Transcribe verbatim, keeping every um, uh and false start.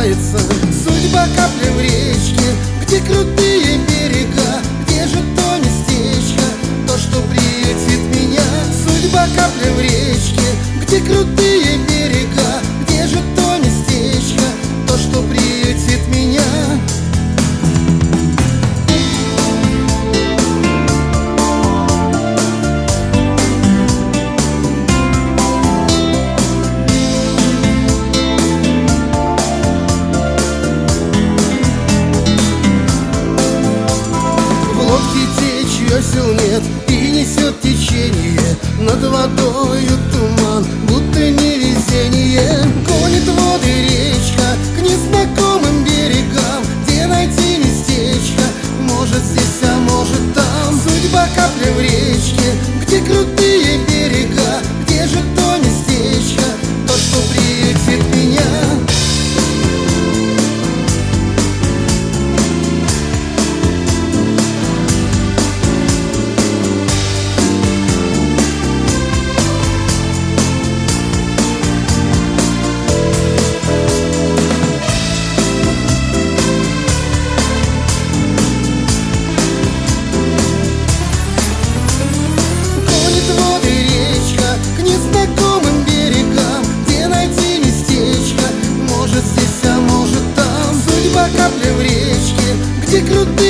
улыбается. Судьба капля в речке, где крутые берега, где же то местечко, то, что приютит меня. Судьба капля в речке, где крутые берега, где же то местечко, то, что приютит меня. Весел нет и несет течение, над водою туман, будто невезение. Гонит воды речка к незнакомым берегам, где найти местечко, может здесь, а может там. Судьба капля в речке, где крутые берега, где же то местечко, то, что приютит меня. Капля в речке, где крутые